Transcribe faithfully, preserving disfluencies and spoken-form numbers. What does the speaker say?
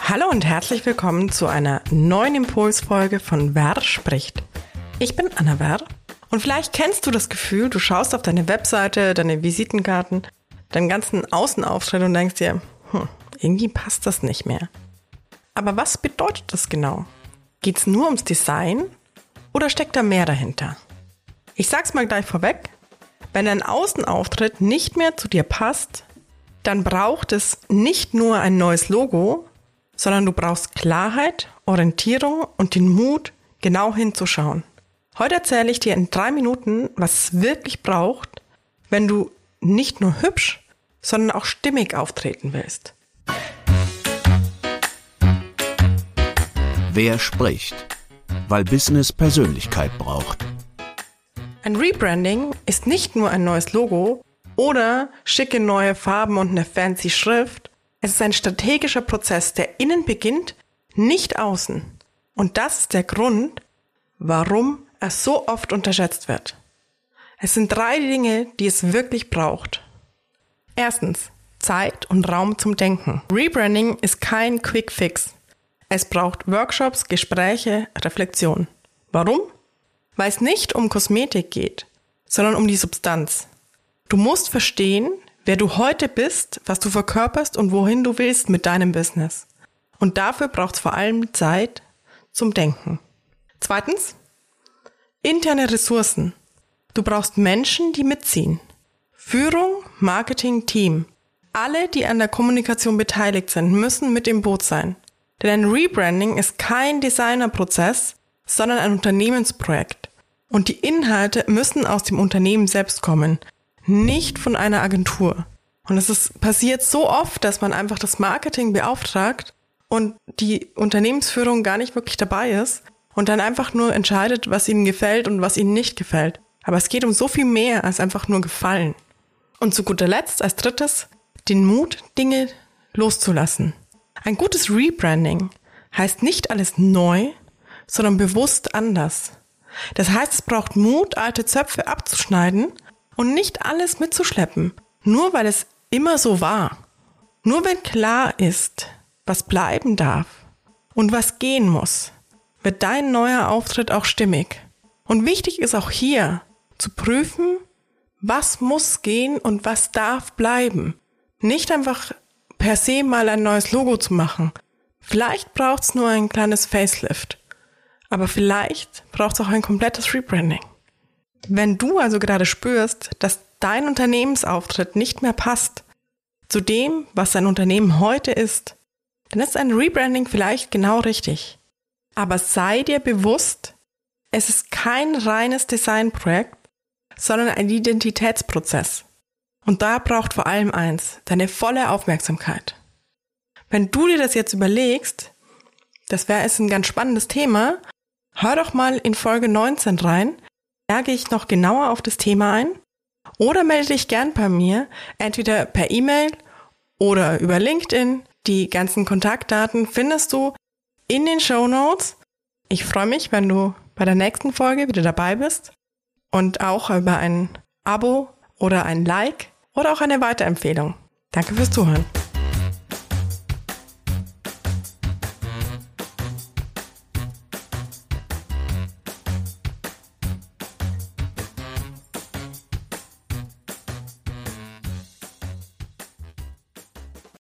Hallo und herzlich willkommen zu einer neuen Impulsfolge von Wer spricht. Ich bin Anna Wer und vielleicht kennst du das Gefühl, du schaust auf deine Webseite, deine Visitenkarten, deinen ganzen Außenauftritt und denkst dir, hm, irgendwie passt das nicht mehr. Aber was bedeutet das genau? Geht's nur ums Design oder steckt da mehr dahinter? Ich sag's mal gleich vorweg, wenn dein Außenauftritt nicht mehr zu dir passt, dann braucht es nicht nur ein neues Logo, sondern du brauchst Klarheit, Orientierung und den Mut, genau hinzuschauen. Heute erzähle ich dir in drei Minuten, was es wirklich braucht, wenn du nicht nur hübsch, sondern auch stimmig auftreten willst. Wer spricht? Weil Business Persönlichkeit braucht. Ein Rebranding ist nicht nur ein neues Logo oder schicke neue Farben und eine fancy Schrift. Es ist ein strategischer Prozess, der innen beginnt, nicht außen. Und das ist der Grund, warum er so oft unterschätzt wird. Es sind drei Dinge, die es wirklich braucht. Erstens, Zeit und Raum zum Denken. Rebranding ist kein Quick Fix. Es braucht Workshops, Gespräche, Reflexion. Warum? Weil es nicht um Kosmetik geht, sondern um die Substanz. Du musst verstehen, wer du heute bist, was du verkörperst und wohin du willst mit deinem Business. Und dafür braucht es vor allem Zeit zum Denken. Zweitens, interne Ressourcen. Du brauchst Menschen, die mitziehen. Führung, Marketing, Team. Alle, die an der Kommunikation beteiligt sind, müssen mit im Boot sein. Denn ein Rebranding ist kein Designerprozess, sondern ein Unternehmensprojekt. Und die Inhalte müssen aus dem Unternehmen selbst kommen, nicht von einer Agentur. Und es ist passiert so oft, dass man einfach das Marketing beauftragt und die Unternehmensführung gar nicht wirklich dabei ist und dann einfach nur entscheidet, was ihnen gefällt und was ihnen nicht gefällt. Aber es geht um so viel mehr als einfach nur Gefallen. Und zu guter Letzt, als drittes, den Mut, Dinge loszulassen. Ein gutes Rebranding heißt nicht alles neu, sondern bewusst anders. Das heißt, es braucht Mut, alte Zöpfe abzuschneiden und nicht alles mitzuschleppen, nur weil es immer so war. Nur wenn klar ist, was bleiben darf und was gehen muss, wird dein neuer Auftritt auch stimmig. Und wichtig ist auch hier zu prüfen, was muss gehen und was darf bleiben. Nicht einfach per se mal ein neues Logo zu machen. Vielleicht braucht es nur ein kleines Facelift, aber vielleicht braucht es auch ein komplettes Rebranding. Wenn du also gerade spürst, dass dein Unternehmensauftritt nicht mehr passt zu dem, was dein Unternehmen heute ist, dann ist ein Rebranding vielleicht genau richtig. Aber sei dir bewusst, es ist kein reines Designprojekt, sondern ein Identitätsprozess. Und da braucht vor allem eins, deine volle Aufmerksamkeit. Wenn du dir das jetzt überlegst, das wäre jetzt ein ganz spannendes Thema, hör doch mal in Folge neunzehn rein. Da gehe ich noch genauer auf das Thema ein oder melde dich gern bei mir, entweder per E-Mail oder über LinkedIn. Die ganzen Kontaktdaten findest du in den Shownotes. Ich freue mich, wenn du bei der nächsten Folge wieder dabei bist und auch über ein Abo oder ein Like oder auch eine Weiterempfehlung. Danke fürs Zuhören.